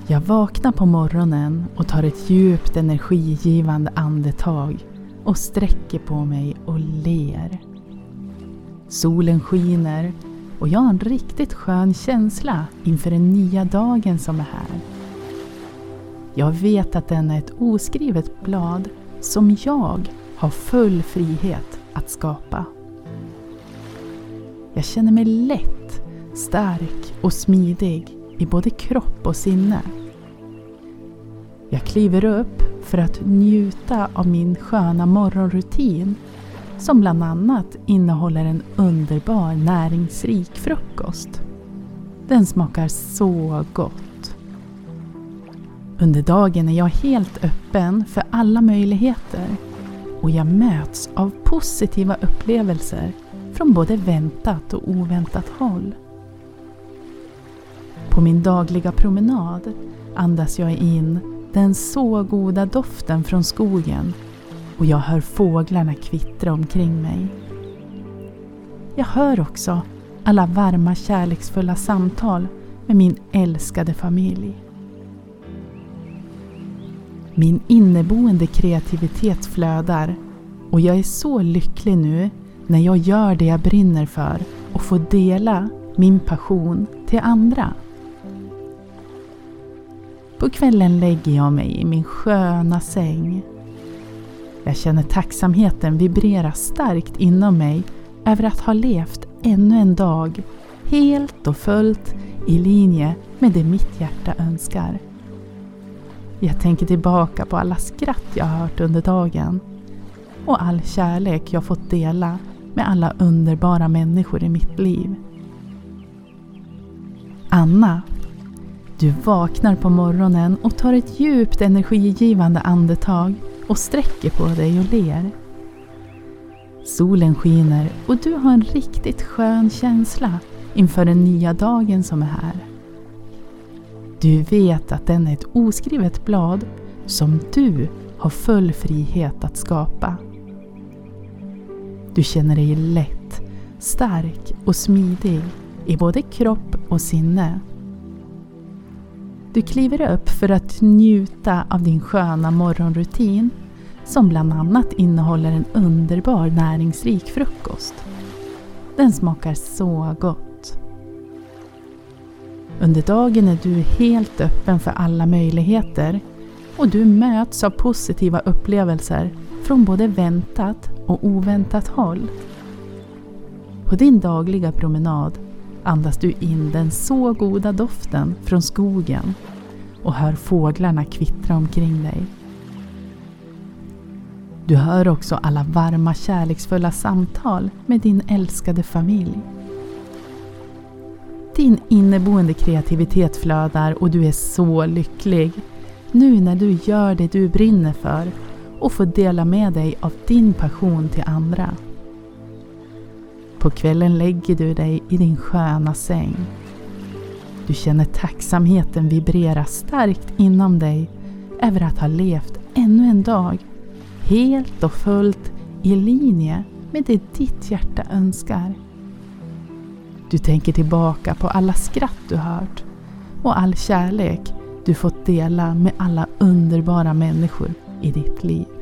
Jag vaknar på morgonen och tar ett djupt energigivande andetag och sträcker på mig och ler. Solen skiner och jag har en riktigt skön känsla inför den nya dagen som är här. Jag vet att den är ett oskrivet blad som jag har full frihet att skapa. Jag känner mig lätt, stark och smidig i både kropp och sinne. Jag kliver upp för att njuta av min sköna morgonrutin som bland annat innehåller en underbar näringsrik frukost. Den smakar så gott. Under dagen är jag helt öppen för alla möjligheter och jag möts av positiva upplevelser från både väntat och oväntat håll. På min dagliga promenad andas jag in den så goda doften från skogen och jag hör fåglarna kvittra omkring mig. Jag hör också alla varma kärleksfulla samtal med min älskade familj. Min inneboende kreativitet flödar och jag är så lycklig nu när jag gör det jag brinner för och får dela min passion till andra. På kvällen lägger jag mig i min sköna säng. Jag känner tacksamheten vibrera starkt inom mig över att ha levt ännu en dag helt och fullt i linje med det mitt hjärta önskar. Jag tänker tillbaka på alla skratt jag har hört under dagen och all kärlek jag fått dela med alla underbara människor i mitt liv. Anna, du vaknar på morgonen och tar ett djupt energigivande andetag och sträcker på dig och ler. Solen skiner och du har en riktigt skön känsla inför den nya dagen som är här. Du vet att den är ett oskrivet blad som du har full frihet att skapa. Du känner dig lätt, stark och smidig i både kropp och sinne. Du kliver upp för att njuta av din sköna morgonrutin som bland annat innehåller en underbar näringsrik frukost. Den smakar så gott. Under dagen är du helt öppen för alla möjligheter och du möts av positiva upplevelser från både väntat och oväntat håll. På din dagliga promenad andas du in den så goda doften från skogen och hör fåglarna kvittra omkring dig. Du hör också alla varma kärleksfulla samtal med din älskade familj. Din inneboende kreativitet flödar och du är så lycklig nu när du gör det du brinner för och får dela med dig av din passion till andra. På kvällen lägger du dig i din sköna säng. Du känner tacksamheten vibrera starkt inom dig över att ha levt ännu en dag helt och fullt i linje med det ditt hjärta önskar. Du tänker tillbaka på alla skratt du hört och all kärlek du fått dela med alla underbara människor i ditt liv.